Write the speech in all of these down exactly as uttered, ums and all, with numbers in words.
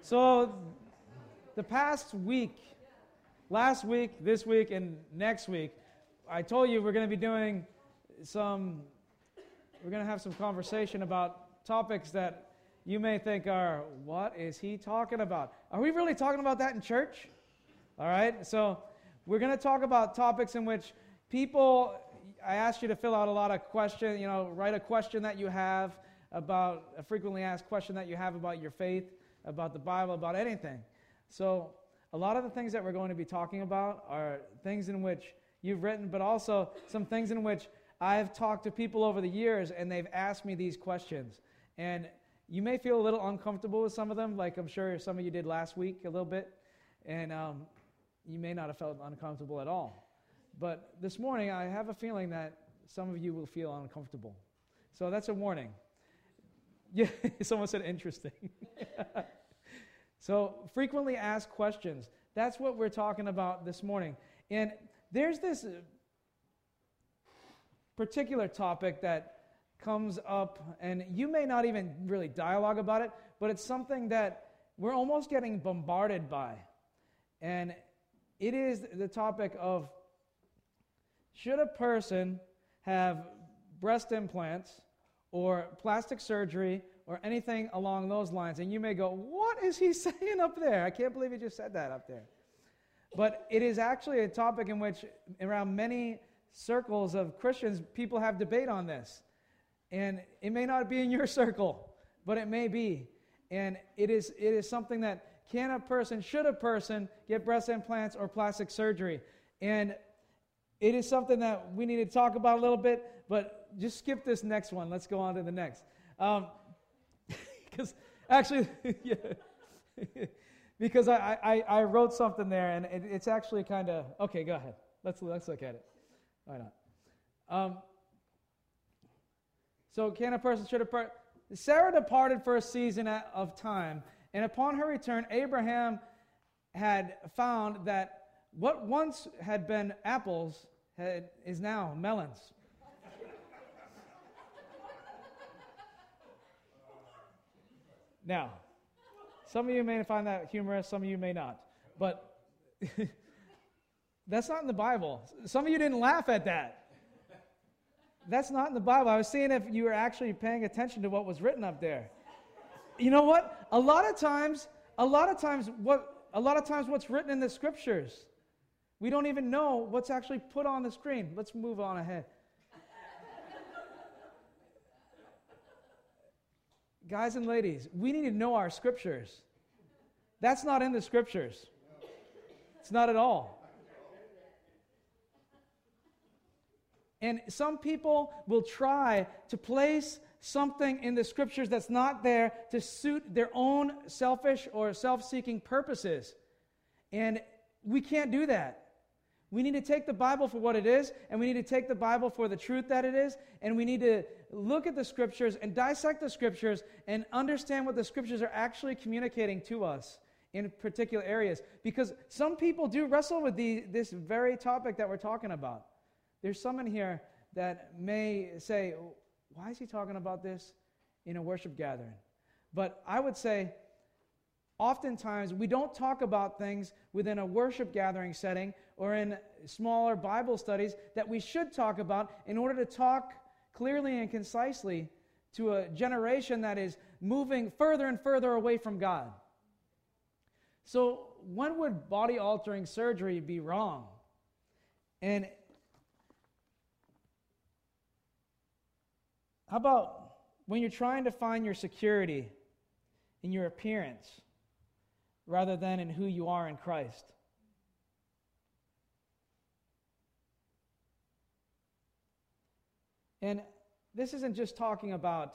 So, the past week, last week, this week, and next week, I told you we're going to be doing some, we're going to have some conversation about topics that you may think are, what is he talking about? Are we really talking about that in church? All right, so we're going to talk about topics in which people, I asked you to fill out a lot of questions, you know, write a question that you have about, a frequently asked question that you have about your faith, about the Bible, about anything. So a lot of the things that we're going to be talking about are things in which you've written, but also some things in which I've talked to people over the years and they've asked me these questions. And you may feel a little uncomfortable with some of them, like I'm sure some of you did last week a little bit. And um, you may not have felt uncomfortable at all. But this morning, I have a feeling that some of you will feel uncomfortable. So that's a warning. Yeah, someone said interesting. So frequently asked questions. That's what we're talking about this morning. And there's this particular topic that comes up, and you may not even really dialogue about it, but it's something that we're almost getting bombarded by. And it is the topic of, should a person have breast implants or plastic surgery or anything along those lines? And you may go, what is he saying up there? I can't believe he just said that up there. But it is actually a topic in which around many circles of Christians, people have debate on this. And it may not be in your circle, but it may be. And it is it is something that, can a person, should a person get breast implants or plastic surgery? And it is something that we need to talk about a little bit, but just skip this next one. Let's go on to the next. Um, because actually, yeah, because I, I, I wrote something there, and it, it's actually kind of, okay, go ahead. Let's, let's look at it. Why not? Um, so can a person, should a person, Sarah departed for a season of time, and upon her return, Abraham had found that what once had been apples had, is now melons. Now, some of you may find that humorous, some of you may not. But that's not in the Bible. Some of you didn't laugh at that. That's not in the Bible. I was seeing if you were actually paying attention to what was written up there. You know what? A lot of times, a lot of times what a lot of times what's written in the scriptures, we don't even know what's actually put on the screen. Let's move on ahead. Guys and ladies, we need to know our scriptures. That's not in the scriptures. It's not at all. And some people will try to place something in the scriptures that's not there to suit their own selfish or self-seeking purposes. And we can't do that. We need to take the Bible for what it is, and we need to take the Bible for the truth that it is, and we need to look at the scriptures and dissect the scriptures and understand what the scriptures are actually communicating to us in particular areas. Because some people do wrestle with the, this very topic that we're talking about. There's some in here that may say, why is he talking about this in a worship gathering? But I would say, oftentimes we don't talk about things within a worship gathering setting or in smaller Bible studies that we should talk about in order to talk clearly and concisely to a generation that is moving further and further away from God. So when would body-altering surgery be wrong? And how about when you're trying to find your security in your appearance rather than in who you are in Christ? And this isn't just talking about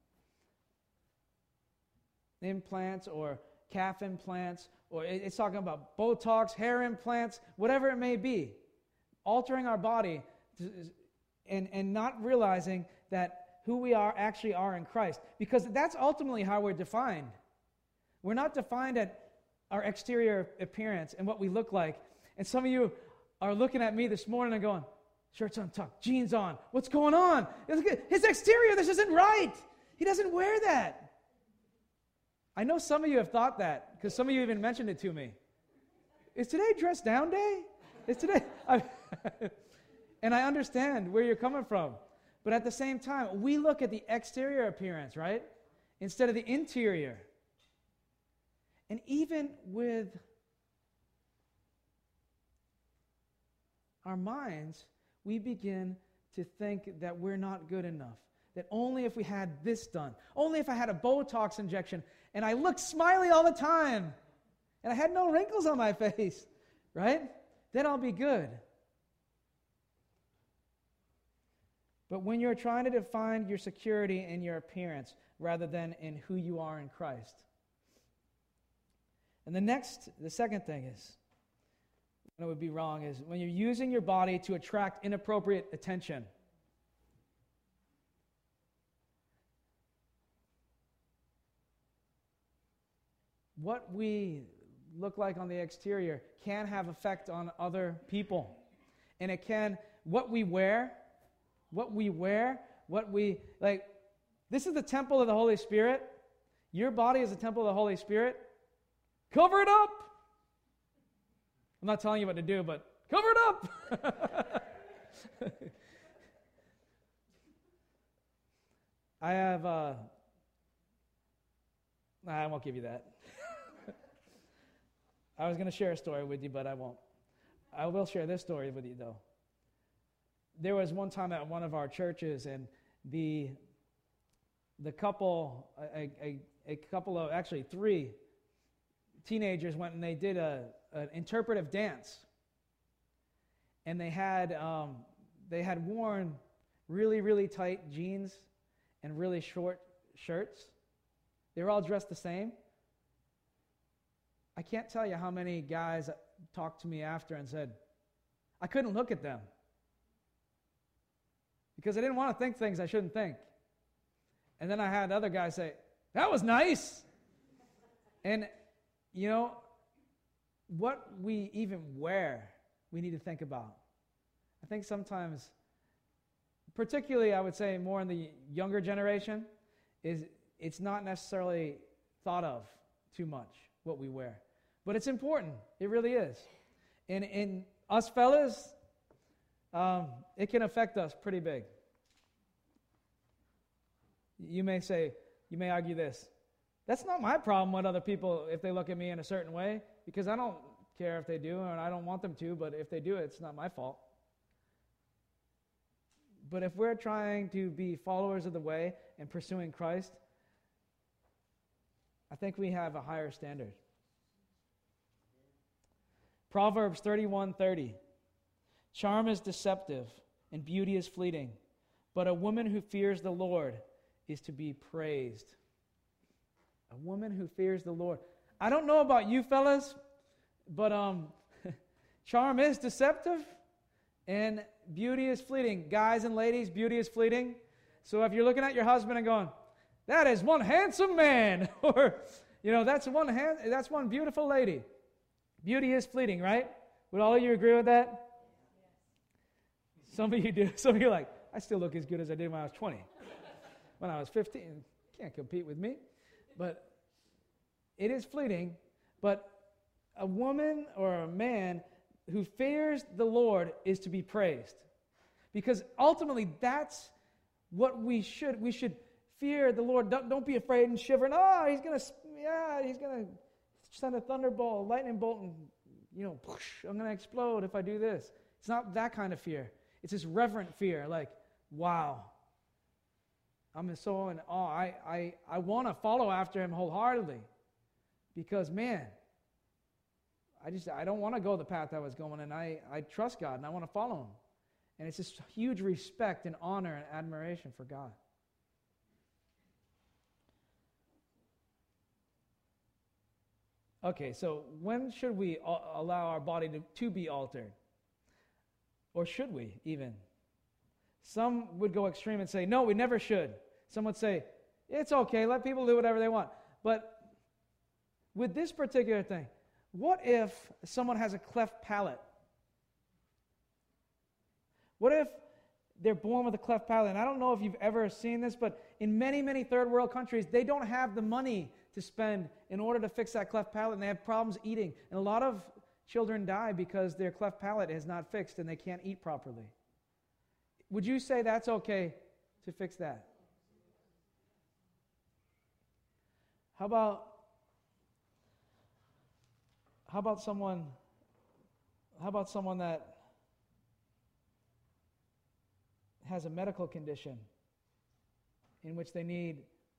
implants or calf implants, or it's talking about Botox, hair implants, whatever it may be. Altering our body and, and not realizing that who we are actually are in Christ. Because that's ultimately how we're defined. We're not defined at our exterior appearance and what we look like. And some of you are looking at me this morning and going, shirts untucked, jeans on. What's going on? His exterior, this isn't right. He doesn't wear that. I know some of you have thought that Because some of you even mentioned it to me. Is today dress down day? Is today? I, and I understand where you're coming from. But at the same time, we look at the exterior appearance, right? Instead of the interior. And even with our minds, we begin to think that we're not good enough. That only if we had this done, only if I had a Botox injection, and I looked smiley all the time, and I had no wrinkles on my face, right? Then I'll be good. But when you're trying to define your security in your appearance rather than in who you are in Christ. And the next, the second thing is, what would be wrong is when you're using your body to attract inappropriate attention. What we look like on the exterior can have effect on other people. And it can, what we wear, what we wear, what we, like, this is the temple of the Holy Spirit. Your body is the temple of the Holy Spirit. Cover it up. I'm not telling you what to do, but cover it up. I have, uh, I won't give you that. I was going to share a story with you, but I won't. I will share this story with you, though. There was one time at one of our churches, and the the couple, a, a, a couple of, actually three teenagers went and they did a an interpretive dance. And they had um, they had worn really, really tight jeans and really short shirts. They were all dressed the same. I can't tell you how many guys talked to me after and said, I couldn't look at them because I didn't want to think things I shouldn't think. And then I had other guys say, that was nice. And, you know, what we even wear, we need to think about. I think sometimes, particularly I would say more in the younger generation, is it's not necessarily thought of too much, what we wear. But it's important. It really is. And in us fellas, um, it can affect us pretty big. You may say, you may argue this. That's not my problem with other people if they look at me in a certain way, because I don't care if they do, and I don't want them to, but if they do, it's not my fault. But if we're trying to be followers of the way and pursuing Christ, I think we have a higher standard. Proverbs thirty-one thirty. Charm is deceptive, and beauty is fleeting, but a woman who fears the Lord is to be praised. A woman who fears the Lord. I don't know about you fellas, but um, charm is deceptive, and beauty is fleeting. Guys and ladies, beauty is fleeting. So if you're looking at your husband and going, that is one handsome man, or, you know, that's one hand, that's one beautiful lady. Beauty is fleeting, right? Would all of you agree with that? Some of you do. Some of you are like, I still look as good as I did when I was twenty. When I was fifteen, can't compete with me. But it is fleeting. But a woman or a man who fears the Lord is to be praised. Because ultimately, that's what we should. We should fear the Lord. Don't, don't be afraid and shiver. And, oh, he's going to, yeah, he's going to send a thunderbolt, a lightning bolt, and, you know, whoosh, I'm going to explode if I do this. It's not that kind of fear. It's this reverent fear, like, wow. I'm so in awe. I, I, I want to follow after him wholeheartedly because, man, I just, I don't want to go the path I was going, and I, I trust God, and I want to follow him. And it's this huge respect and honor and admiration for God. Okay, so when should we allow our body to, to be altered? Or should we even? Some would go extreme and say, no, we never should. Some would say, it's okay, let people do whatever they want. But with this particular thing, what if someone has a cleft palate? What if they're born with a cleft palate? And I don't know if you've ever seen this, but in many, many third world countries, they don't have the money to spend in order to fix that cleft palate, and they have problems eating. And a lot of children die because their cleft palate is not fixed and they can't eat properly. Would you say that's okay to fix that? How about how about someone how about someone that has a medical condition in which they need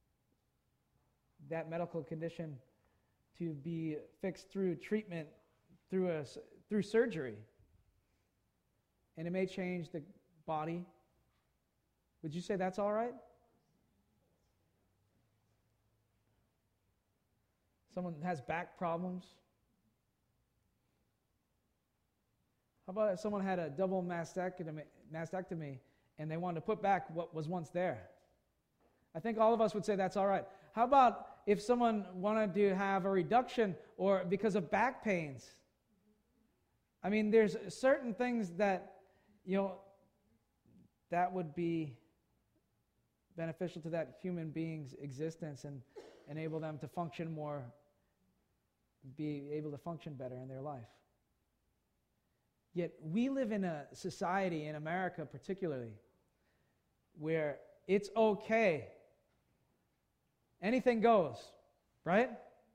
that medical condition to be fixed through treatment, through a, through surgery, and it may change the body? Would you say that's all right? Someone has back problems. How about if someone had a double mastectomy, mastectomy and they wanted to put back what was once there? I think all of us would say that's all right. How about if someone wanted to have a reduction or because of back pains? I mean, there's certain things that, you know, that would be beneficial to that human being's existence and enable them to function more, be able to function better in their life. Yet we live in a society, in America particularly, where it's okay. Anything goes, right?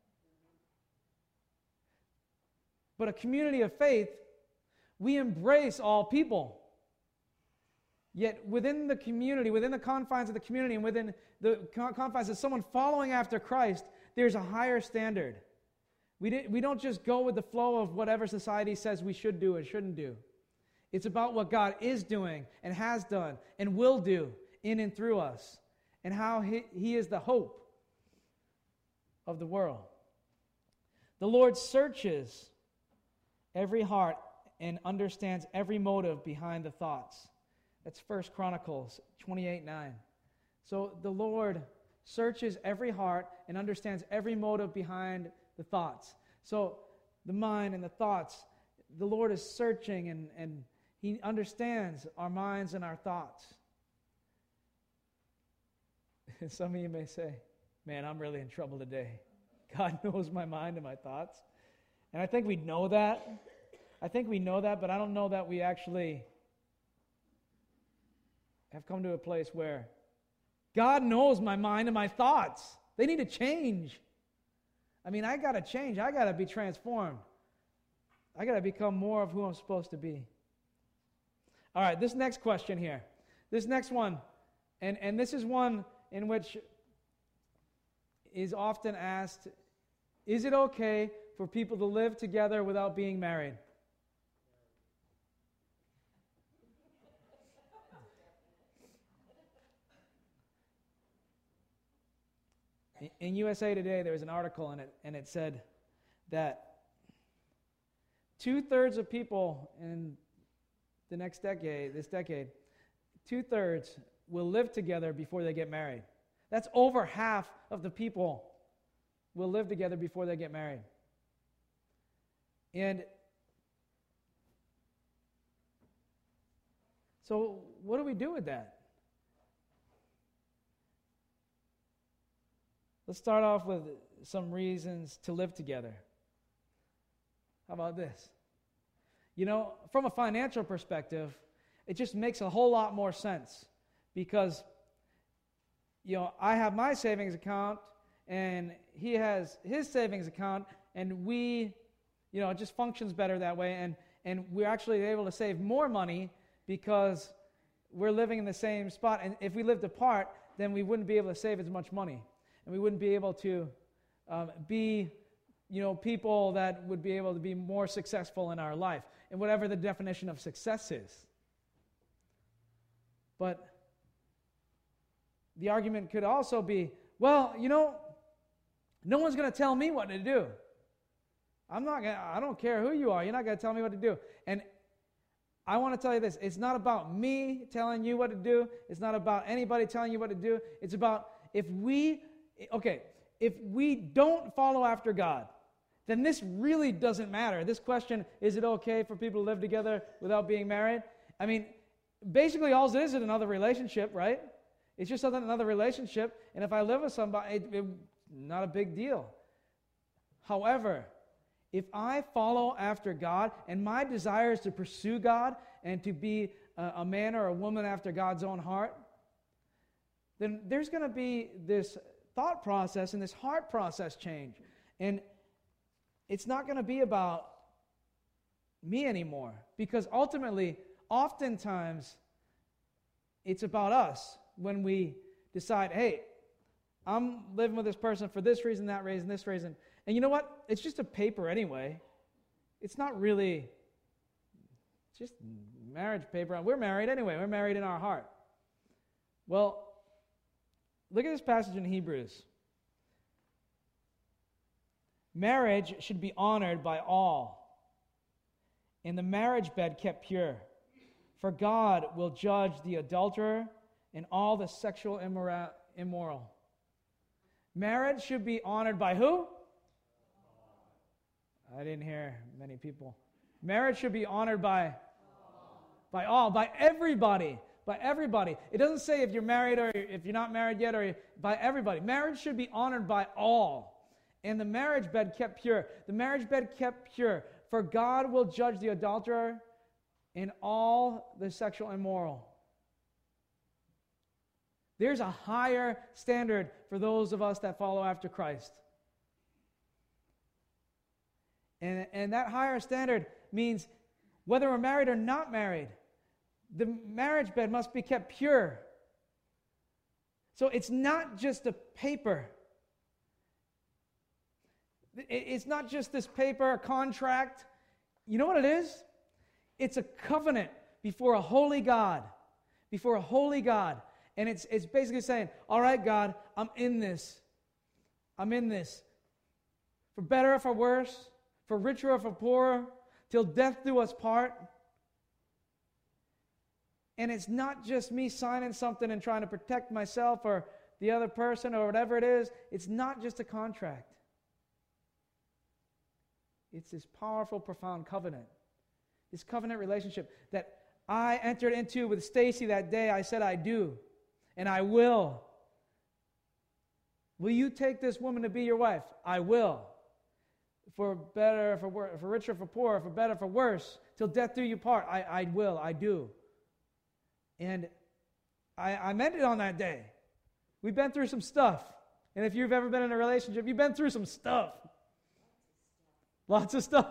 But a community of faith, we embrace all people. Yet within the community, within the confines of the community, and within the confines of someone following after Christ, there's a higher standard. We, didn't, we don't just go with the flow of whatever society says we should do and shouldn't do. It's about what God is doing and has done and will do in and through us, and how He, he is the hope of the world. The Lord searches every heart and understands every motive behind the thoughts. That's First Chronicles twenty-eight nine. So the Lord searches every heart and understands every motive behind the thoughts. So the mind and the thoughts, the Lord is searching and, and He understands our minds and our thoughts. Some of you may say, man, I'm really in trouble today. God knows my mind and my thoughts. And I think we know that. I think we know that, but I don't know that we actually have come to a place where God knows my mind and my thoughts. They need to change. I mean, I got to change. I got to be transformed. I got to become more of who I'm supposed to be. All right, this next question here. This next one, and, and this is one in which is often asked, is it okay for people to live together without being married? In U S A Today, there was an article in it, and it said that two-thirds of people in the next decade, this decade, two-thirds will live together before they get married. That's over half of the people will live together before they get married. And so what do we do with that? Let's start off with some reasons to live together. How about this? You know, from a financial perspective, it just makes a whole lot more sense because, you know, I have my savings account and he has his savings account, and we, you know, it just functions better that way, and, and we're actually able to save more money because we're living in the same spot. And if we lived apart, then we wouldn't be able to save as much money. And we wouldn't be able to um, be, you know, people that would be able to be more successful in our life, and whatever the definition of success is. But the argument could also be, well, you know, no one's going to tell me what to do. I'm not gonna, I don't care who you are. You're not going to tell me what to do. And I want to tell you this. It's not about me telling you what to do. It's not about anybody telling you what to do. It's about if we... Okay, if we don't follow after God, then this really doesn't matter. This question, is it okay for people to live together without being married? I mean, basically all it is is another relationship, right? It's just another relationship, and if I live with somebody, it, it, not a big deal. However, if I follow after God and my desire is to pursue God and to be a, a man or a woman after God's own heart, then there's going to be this thought process and this heart process change. And it's not going to be about me anymore, because ultimately, oftentimes, it's about us when we decide, hey, I'm living with this person for this reason, that reason, this reason. And you know what? It's just a paper anyway. It's not really, it's just marriage paper. We're married anyway. We're married in our heart. Well, look at this passage in Hebrews. Marriage should be honored by all, and the marriage bed kept pure. For God will judge the adulterer and all the sexual immora- immoral. Marriage should be honored by who? I didn't hear many people. Marriage should be honored by by all, by everybody, by everybody. It doesn't say if you're married or if you're not married yet, or by everybody. Marriage should be honored by all. And the marriage bed kept pure. The marriage bed kept pure. For God will judge the adulterer and all the sexual immoral. There's a higher standard for those of us that follow after Christ. And, and that higher standard means whether we're married or not married, the marriage bed must be kept pure. So it's not just a paper. It's not just this paper, a contract. You know what it is? It's a covenant before a holy God. Before a holy God. And it's it's basically saying, all right, God, I'm in this. I'm in this. For better or for worse, for richer or for poorer, till death do us part. And it's not just me signing something and trying to protect myself or the other person or whatever it is. It's not just a contract. It's this powerful, profound covenant. This covenant relationship that I entered into with Stacy that day. I said I do, and I will. Will you take this woman to be your wife? I will. For better, for worse, for richer, for poorer, for better, for worse, till death do you part. I, I will, I do. And I, I meant it on that day. We've been through some stuff. And if you've ever been in a relationship, you've been through some stuff. Lots of stuff.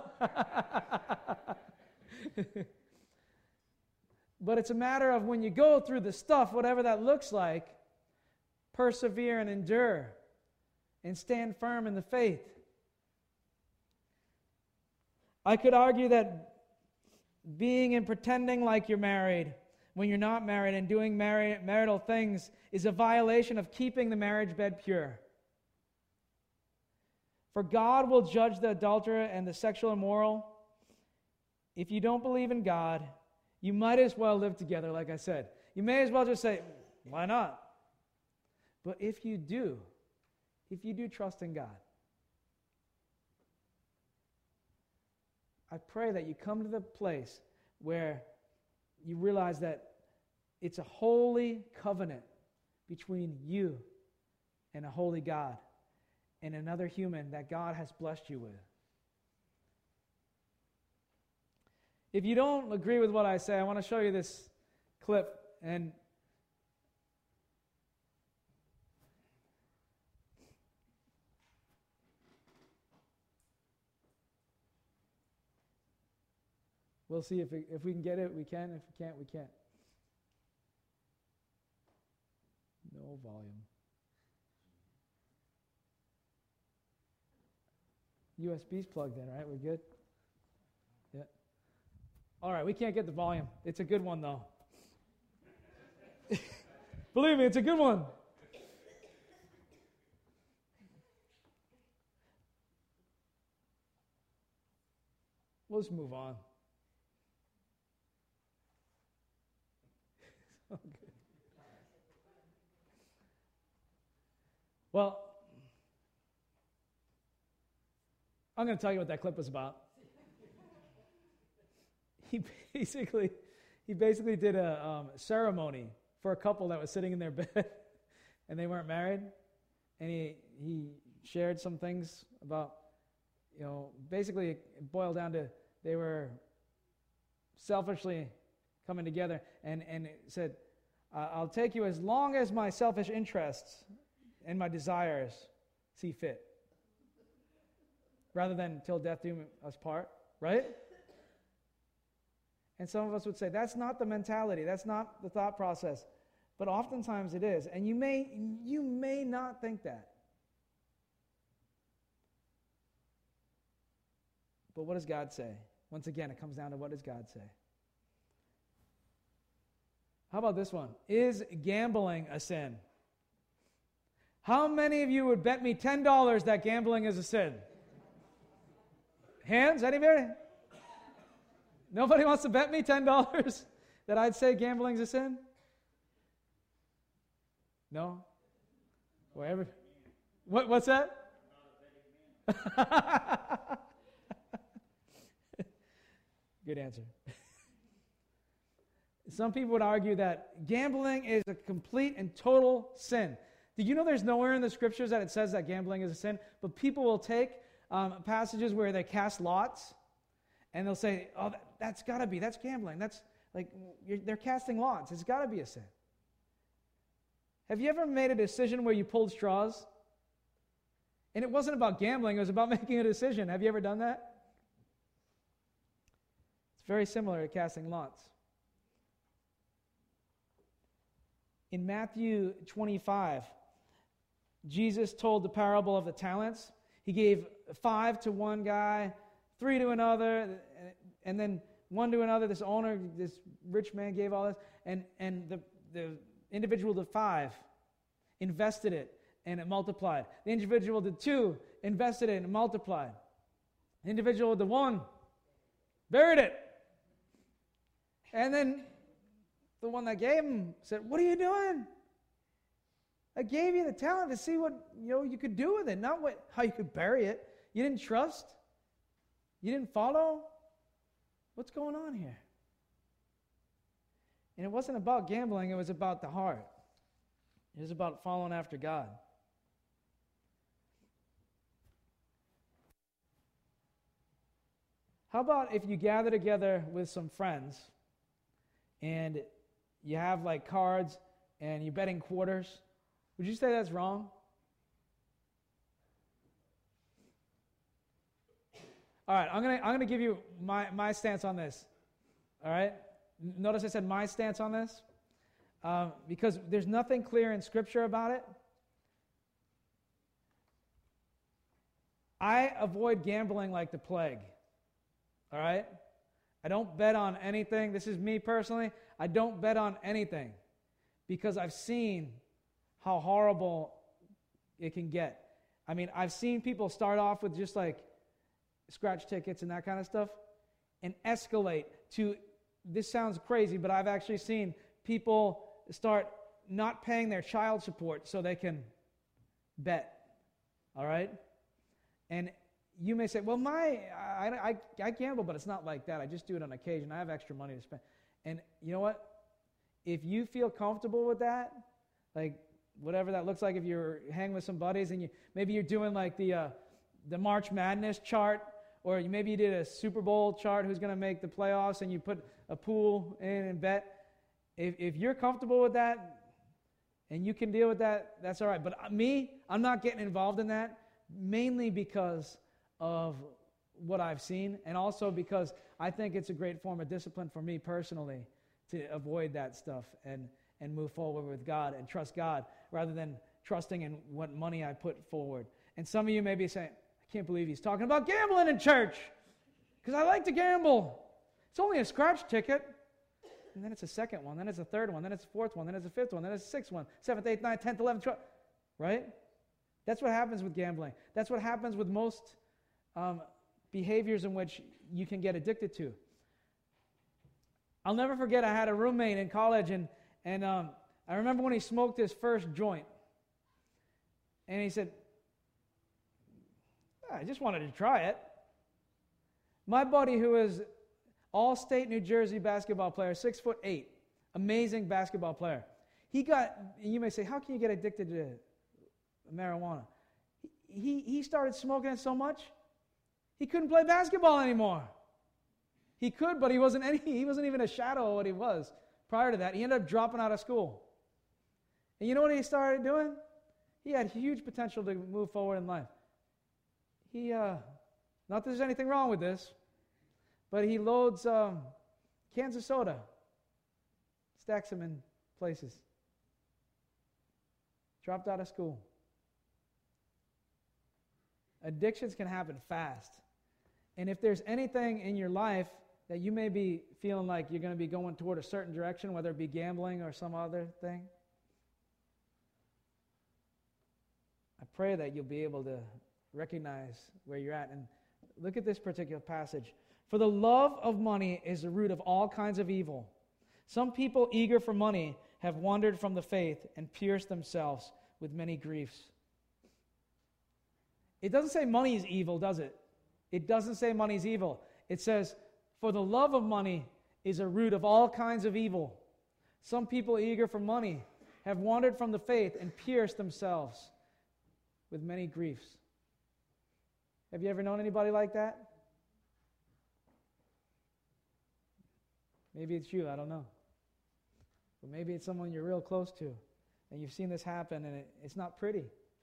But it's a matter of when you go through the stuff, whatever that looks like, persevere and endure and stand firm in the faith. I could argue that being and pretending like you're married when you're not married and doing mar- marital things is a violation of keeping the marriage bed pure. For God will judge the adulterer and the sexual immoral. If you don't believe in God, you might as well live together, like I said. You may as well just say, why not? But if you do, if you do trust in God, I pray that you come to the place where you realize that it's a holy covenant between you and a holy God and another human that God has blessed you with. If you don't agree with what I say, I want to show you this clip, and we'll see if, it, if we can get it, we can. If we can't, we can't. No volume. U S B's plugged in, right? We're good? Yeah. All right, we can't get the volume. It's a good one, though. Believe me, it's a good one. We'll just move on. So good. Well, I'm going to tell you what that clip was about. He basically, he basically did a um, ceremony for a couple that was sitting in their bed, and they weren't married. And he he shared some things about, you know, basically it boiled down to they were selfishly coming together and, and it said, I'll take you as long as my selfish interests and my desires see fit. Rather than till death do us part, right? And some of us would say, that's not the mentality, that's not the thought process. But oftentimes it is. And you may you may not think that. But what does God say? Once again, it comes down to what does God say? How about this one? Is gambling a sin? How many of you would bet me ten dollars that gambling is a sin? Hands? Anybody? Nobody wants to bet me ten dollars that I'd say gambling's a sin? No? Wherever. What, what's that? Good answer. Some people would argue that gambling is a complete and total sin. Did you know there's nowhere in the scriptures that it says that gambling is a sin? But people will take um, passages where they cast lots, and they'll say, oh, that, that's got to be, that's gambling. That's like, you're, they're casting lots. It's got to be a sin. Have you ever made a decision where you pulled straws? And it wasn't about gambling, it was about making a decision. Have you ever done that? It's very similar to casting lots. In Matthew twenty-five, Jesus told the parable of the talents. He gave five to one guy, three to another, and then one to another. This owner, this rich man gave all this, and, and the, the individual did five, invested it, and it multiplied. The individual did two, invested it, and it multiplied. The individual did one, buried it. And then the one that gave him said, what are you doing? I gave you the talent to see what you know you could do with it, not what how you could bury it. You didn't trust? You didn't follow? What's going on here? And it wasn't about gambling, it was about the heart. It was about following after God. How about if you gather together with some friends and you have like cards and you're betting quarters? Would you say that's wrong? All right, I'm gonna I'm gonna give you my, my stance on this. All right? Notice I said my stance on this. Um, because there's nothing clear in Scripture about it. I avoid gambling like the plague. All right? I don't bet on anything. This is me personally. I don't bet on anything because I've seen how horrible it can get. I mean, I've seen people start off with just like scratch tickets and that kind of stuff and escalate to, this sounds crazy, but I've actually seen people start not paying their child support so they can bet. All right? And you may say, well, my I, I, I gamble, but it's not like that. I just do it on occasion. I have extra money to spend. And you know what? If you feel comfortable with that, like whatever that looks like, if you're hanging with some buddies and you maybe you're doing like the uh, the March Madness chart, or you, maybe you did a Super Bowl chart, who's going to make the playoffs, and you put a pool in and bet. If if you're comfortable with that and you can deal with that, that's all right. But me, I'm not getting involved in that, mainly because of what I've seen, and also because I think it's a great form of discipline for me personally to avoid that stuff and, and move forward with God and trust God rather than trusting in what money I put forward. And some of you may be saying, I can't believe he's talking about gambling in church because I like to gamble. It's only a scratch ticket. And then it's a second one, then it's a third one, then it's a fourth one, then it's a fifth one, then it's a sixth one, seventh, eighth, ninth, tenth, eleventh, twelfth, right? That's what happens with gambling. That's what happens with most um, behaviors in which you can get addicted to. I'll never forget, I had a roommate in college, and, and um, I remember when he smoked his first joint. And he said, I just wanted to try it. My buddy, who is all-state New Jersey basketball player, six foot eight, amazing basketball player. He got, you may say, how can you get addicted to marijuana? he, he started smoking it so much, he couldn't play basketball anymore. He could, but he wasn't any, he wasn't even a shadow of what he was prior to that. He ended up dropping out of school. And you know what he started doing? He had huge potential to move forward in life. He, uh, not that there's anything wrong with this, but he loads um, cans of soda, stacks them in places. Dropped out of school. Addictions can happen fast. And if there's anything in your life that you may be feeling like you're going to be going toward a certain direction, whether it be gambling or some other thing, I pray that you'll be able to recognize where you're at. And look at this particular passage. For the love of money is the root of all kinds of evil. Some people eager for money have wandered from the faith and pierced themselves with many griefs. It doesn't say money is evil, does it? It doesn't say money is evil. It says, for the love of money is a root of all kinds of evil. Some people eager for money have wandered from the faith and pierced themselves with many griefs. Have you ever known anybody like that? Maybe it's you, I don't know. But maybe it's someone you're real close to, and you've seen this happen, and it, it's not pretty.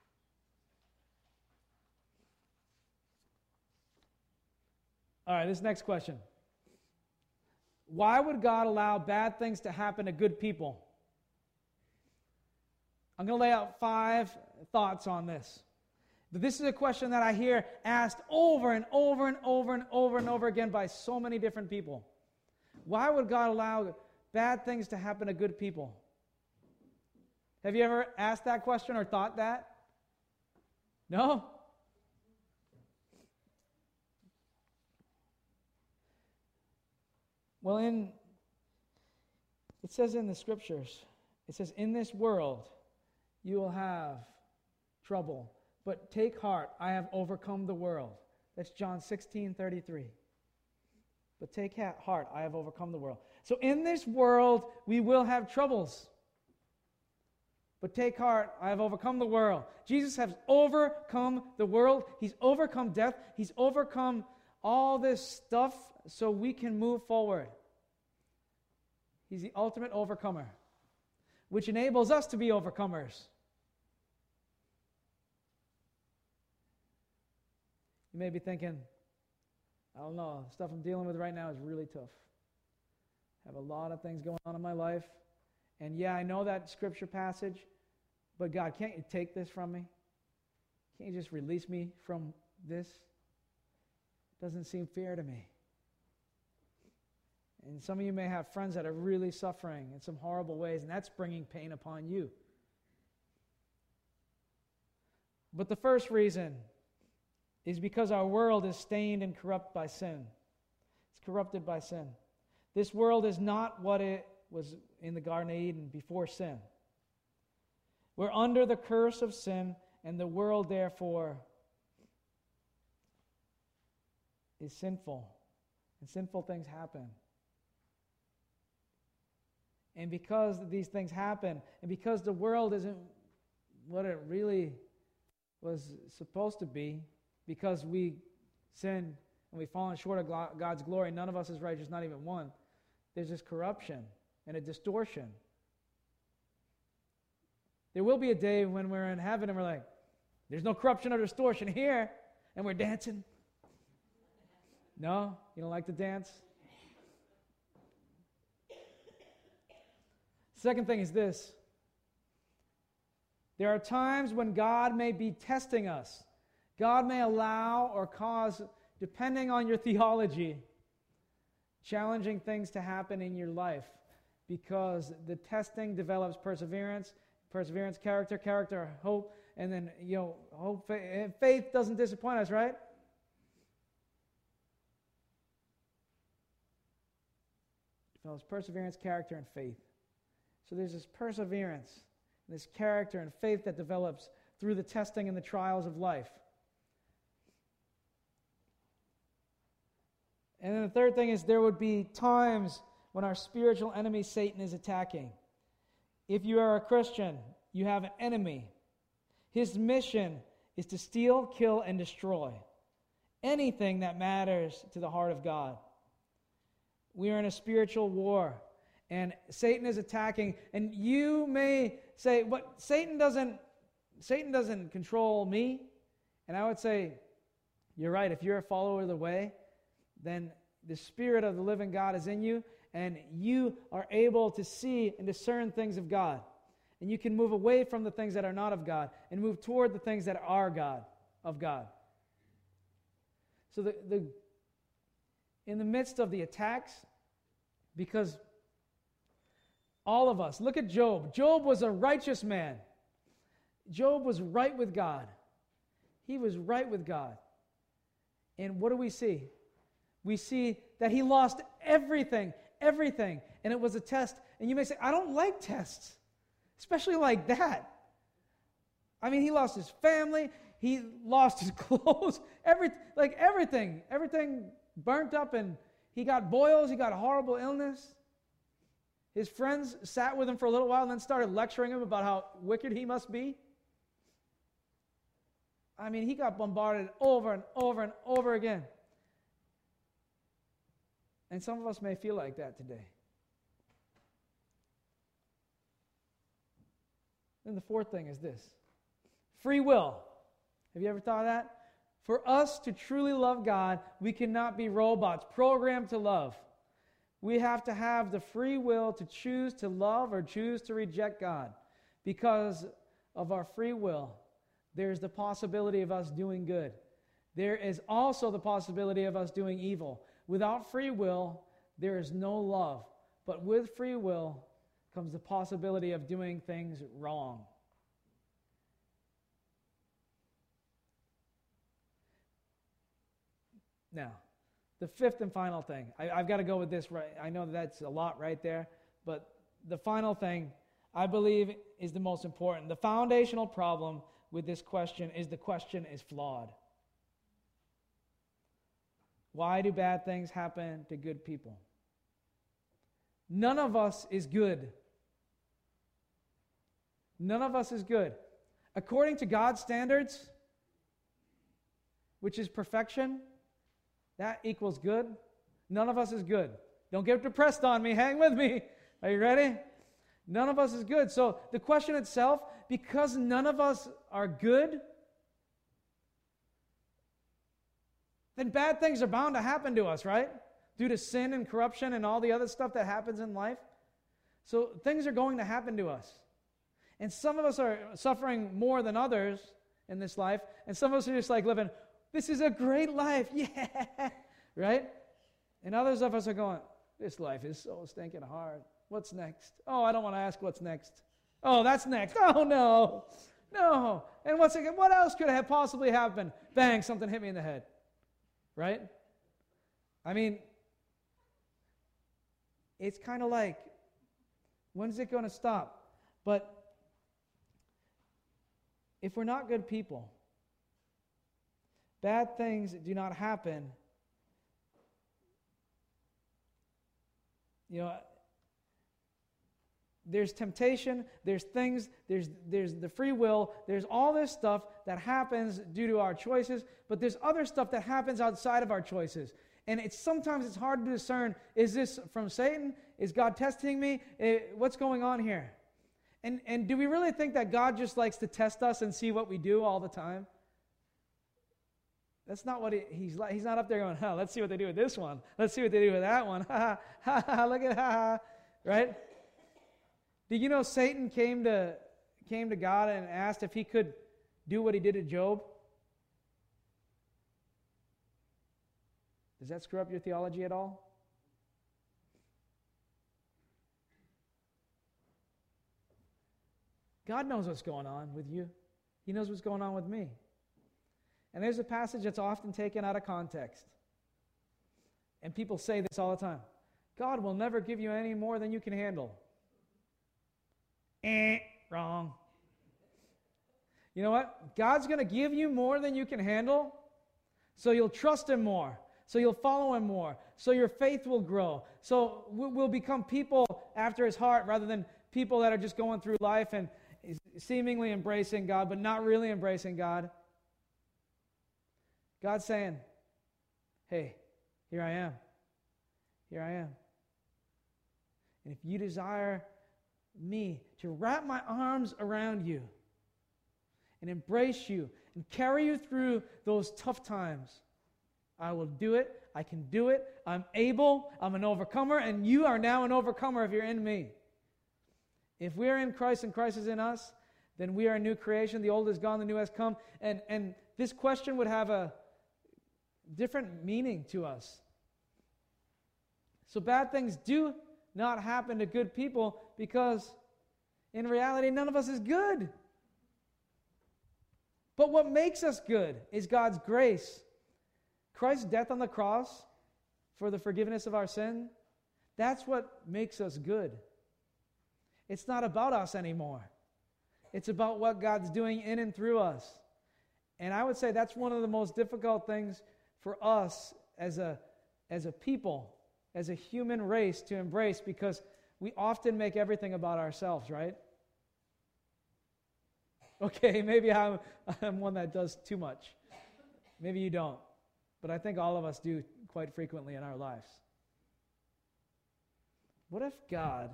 All right, this next question. Why would God allow bad things to happen to good people? I'm going to lay out five thoughts on this. But this is a question that I hear asked over and over and over and over and over again by so many different people. Why would God allow bad things to happen to good people? Have you ever asked that question or thought that? No? Well, in it says in the scriptures, it says, in this world you will have trouble, but take heart, I have overcome the world. That's John sixteen thirty-three. But take heart, I have overcome the world. So in this world we will have troubles. But take heart, I have overcome the world. Jesus has overcome the world. He's overcome death. He's overcome all this stuff so we can move forward. He's the ultimate overcomer, which enables us to be overcomers. You may be thinking, I don't know, the stuff I'm dealing with right now is really tough. I have a lot of things going on in my life. And yeah, I know that scripture passage, but God, can't you take this from me? Can't you just release me from this? It doesn't seem fair to me. And some of you may have friends that are really suffering in some horrible ways, and that's bringing pain upon you. But the first reason is because our world is stained and corrupt by sin. It's corrupted by sin. This world is not what it was in the Garden of Eden before sin. We're under the curse of sin, and the world, therefore, is sinful. And sinful things happen. And because these things happen, and because the world isn't what it really was supposed to be, because we sin and we've fallen short of God's glory, none of us is righteous, not even one, there's this corruption and a distortion. There will be a day when we're in heaven and we're like, there's no corruption or distortion here, and we're dancing. No? You don't like to dance? Second thing is this. There are times when God may be testing us. God may allow or cause, depending on your theology, challenging things to happen in your life, because the testing develops perseverance, perseverance, character, character, hope, and then, you know, hope, faith, faith doesn't disappoint us, right? Develops perseverance, character, and faith. So there's this perseverance, this character and faith that develops through the testing and the trials of life. And then the third thing is there would be times when our spiritual enemy, Satan, is attacking. If you are a Christian, you have an enemy. His mission is to steal, kill, and destroy anything that matters to the heart of God. We are in a spiritual war, and Satan is attacking. And you may say, "But Satan doesn't, Satan doesn't control me." And I would say, you're right. If you're a follower of the way, then the Spirit of the living God is in you, and you are able to see and discern things of God. And you can move away from the things that are not of God and move toward the things that are God, of God. So the, the in the midst of the attacks, because all of us, look at Job. Job was a righteous man. Job was right with God. He was right with God. And what do we see? We see that he lost everything, everything. And it was a test. And you may say, I don't like tests, especially like that. I mean, he lost his family. He lost his clothes. Every, like everything. Everything burnt up, and he got boils. He got a horrible illness. His friends sat with him for a little while and then started lecturing him about how wicked he must be. I mean, he got bombarded over and over and over again. And some of us may feel like that today. Then the fourth thing is this. Free will. Have you ever thought of that? For us to truly love God, we cannot be robots programmed to love. We have to have the free will to choose to love or choose to reject God. Because of our free will, there's the possibility of us doing good. There is also the possibility of us doing evil. Without free will, there is no love. But with free will comes the possibility of doing things wrong. Now, the fifth and final thing. I, I've got to go with this. Right? I know that's a lot right there. But the final thing, I believe, is the most important. The foundational problem with this question is the question is flawed. Why do bad things happen to good people? None of us is good. None of us is good. According to God's standards, which is perfection, that equals good. None of us is good. Don't get depressed on me. Hang with me. Are you ready? None of us is good. So the question itself, because none of us are good, then bad things are bound to happen to us, right? Due to sin and corruption and all the other stuff that happens in life. So things are going to happen to us. And some of us are suffering more than others in this life. And some of us are just like living, this is a great life. Yeah. Right? And others of us are going, this life is so stinking hard. What's next? Oh, I don't want to ask what's next. Oh, that's next. Oh, no. No. And what's again? What else could have possibly happened? Bang, something hit me in the head. Right? I mean, it's kind of like, when's it going to stop? But if we're not good people, bad things do not happen. You know, there's temptation, there's things, there's there's the free will, there's all this stuff that happens due to our choices, but there's other stuff that happens outside of our choices. And it's sometimes it's hard to discern, is this from Satan? Is God testing me? Eh, what's going on here? And and do we really think that God just likes to test us and see what we do all the time? That's not what he, he's like. He's not up there going, huh, let's see what they do with this one. Let's see what they do with that one. Ha ha ha, look at ha ha, right? Did you know Satan came to came to God and asked if he could do what he did to Job? Does that screw up your theology at all? God knows what's going on with you. He knows what's going on with me. And there's a passage that's often taken out of context. And people say this all the time. God will never give you any more than you can handle. Eh, wrong. You know what? God's going to give you more than you can handle, so you'll trust Him more, so you'll follow Him more, so your faith will grow, so we'll become people after His heart rather than people that are just going through life and seemingly embracing God, but not really embracing God. God's saying, hey, here I am. Here I am. And if you desire me to wrap my arms around you and embrace you and carry you through those tough times, I will do it. I can do it. I'm able. I'm an overcomer, and you are now an overcomer if you're in me. If we're in Christ and Christ is in us, then we are a new creation. The old is gone, the new has come. And, and this question would have a different meaning to us. So bad things do not happen to good people because in reality, none of us is good. But what makes us good is God's grace. Christ's death on the cross for the forgiveness of our sin, that's what makes us good. It's not about us anymore. It's about what God's doing in and through us. And I would say that's one of the most difficult things for us as a, as a people, as a human race to embrace, because we often make everything about ourselves, right? Okay, maybe I'm, I'm one that does too much. Maybe you don't. But I think all of us do quite frequently in our lives. What if God,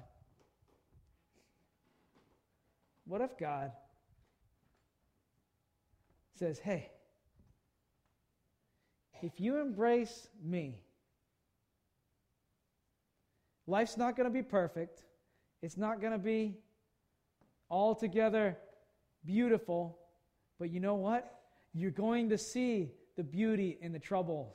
what if God says, hey, if you embrace me, life's not going to be perfect. It's not going to be altogether beautiful. But you know what? You're going to see the beauty in the troubles.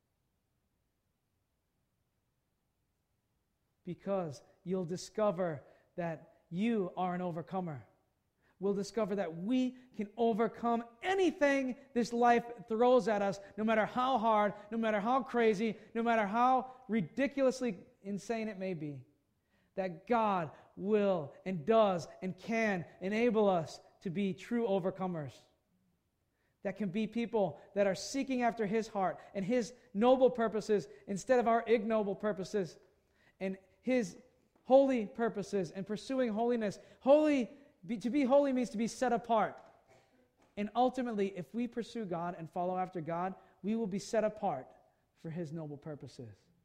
Because you'll discover that you are an overcomer. We'll discover that we can overcome anything this life throws at us, no matter how hard, no matter how crazy, no matter how ridiculously insane it may be. That God will and does and can enable us to be true overcomers. That can be people that are seeking after His heart and His noble purposes instead of our ignoble purposes, and His holy purposes and pursuing holiness. Holy, be, to be holy means to be set apart. And ultimately, if we pursue God and follow after God, we will be set apart for His noble purposes.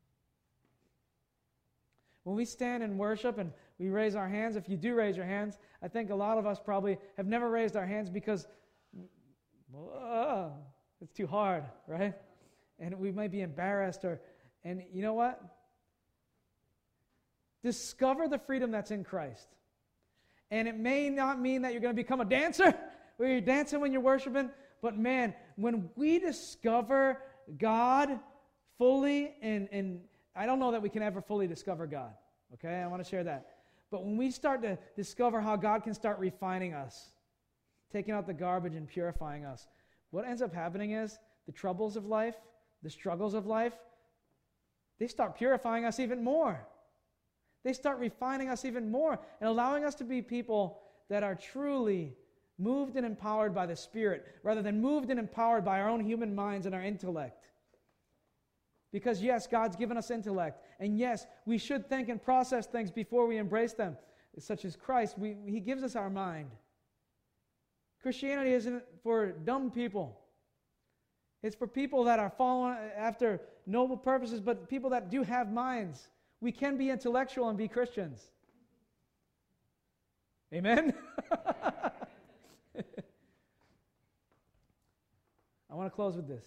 When we stand and worship and we raise our hands, if you do raise your hands, I think a lot of us probably have never raised our hands because uh, it's too hard, right? And we might be embarrassed, or, and you know what? Discover the freedom that's in Christ. And it may not mean that you're going to become a dancer, where you're dancing when you're worshiping, but man, when we discover God fully, and, and I don't know that we can ever fully discover God, okay? I want to share that. But when we start to discover how God can start refining us, taking out the garbage and purifying us, what ends up happening is the troubles of life, the struggles of life, they start purifying us even more. They start refining us even more and allowing us to be people that are truly moved and empowered by the Spirit rather than moved and empowered by our own human minds and our intellect. Because yes, God's given us intellect, and yes, we should think and process things before we embrace them, such as Christ. We, he gives us our mind. Christianity isn't for dumb people. It's for people that are following after noble purposes, but people that do have minds. We can be intellectual and be Christians. Amen? I want to close with this.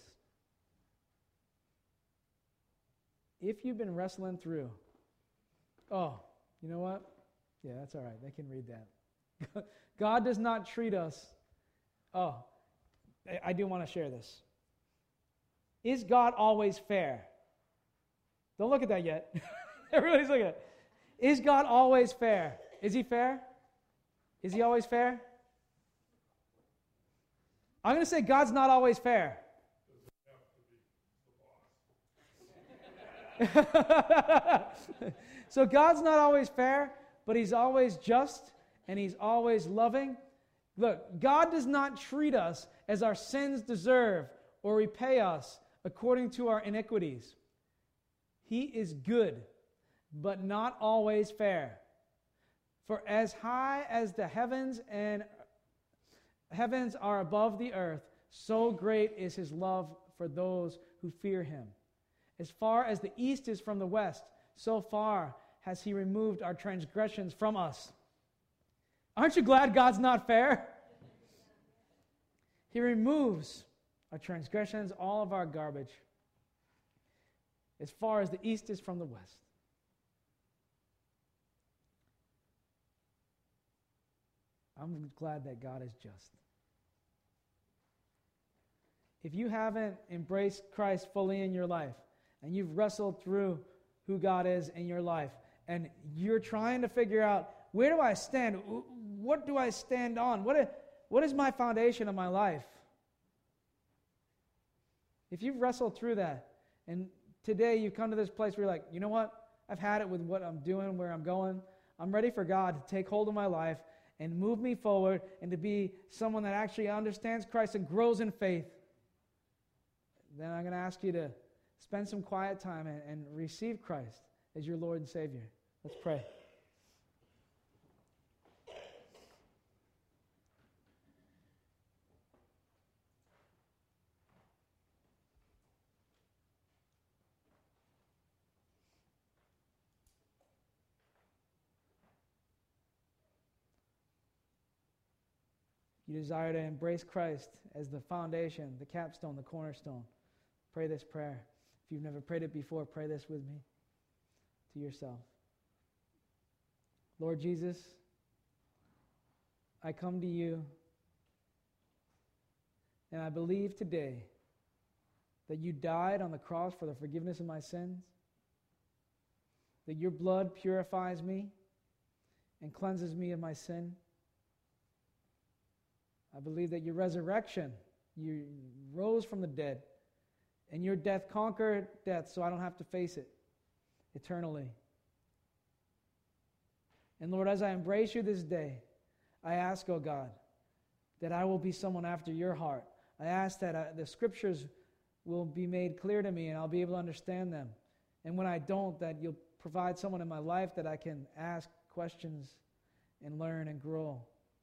If you've been wrestling through, oh, you know what? Yeah, that's all right. They can read that. God does not treat us. Oh, I do want to share this. Is God always fair? Don't look at that yet. Everybody's looking at it. Is God always fair? Is He fair? Is He always fair? I'm going to say God's not always fair. So God's not always fair, but He's always just and He's always loving. Look, God does not treat us as our sins deserve or repay us according to our iniquities. He is good, but not always fair. For as high as the heavens and heavens are above the earth, so great is His love for those who fear him. As far as the east is from the west, so far has he removed our transgressions from us. Aren't you glad God's not fair? He removes our transgressions, all of our garbage, as far as the east is from the west. I'm glad that God is just. If you haven't embraced Christ fully in your life, and you've wrestled through who God is in your life, and you're trying to figure out, where do I stand? What do I stand on? What is, what is my foundation of my life? If you've wrestled through that, and today you come to this place where you're like, you know what? I've had it with what I'm doing, where I'm going. I'm ready for God to take hold of my life and move me forward and to be someone that actually understands Christ and grows in faith. Then I'm going to ask you to spend some quiet time and, and receive Christ as your Lord and Savior. Let's pray. You desire to embrace Christ as the foundation, the capstone, the cornerstone. Pray this prayer. If you've never prayed it before, pray this with me to yourself. Lord Jesus, I come to you, and I believe today that you died on the cross for the forgiveness of my sins, that your blood purifies me and cleanses me of my sin. I believe that your resurrection, you rose from the dead, and your death conquered death so I don't have to face it eternally. And Lord, as I embrace you this day, I ask, oh God, that I will be someone after your heart. I ask that I, the scriptures will be made clear to me and I'll be able to understand them. And when I don't, that you'll provide someone in my life that I can ask questions and learn and grow.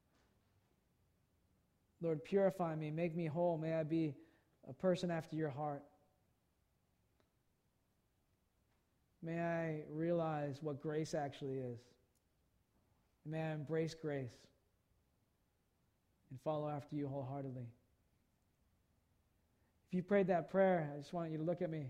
Lord, purify me, make me whole. May I be a person after your heart. May I realize what grace actually is. May I embrace grace and follow after you wholeheartedly. If you prayed that prayer, I just want you to look at me.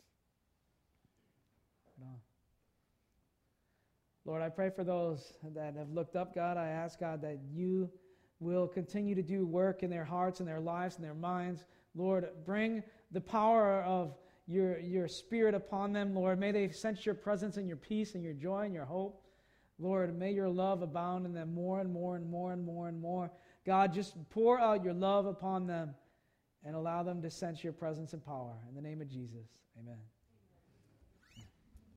Lord, I pray for those that have looked up, God. I ask, God, that you will continue to do work in their hearts and their lives and their minds. Lord, bring the power of your, your Spirit upon them, Lord. May they sense your presence and your peace and your joy and your hope. Lord, may your love abound in them more and more and more and more and more. God, just pour out your love upon them and allow them to sense your presence and power. In the name of Jesus, amen.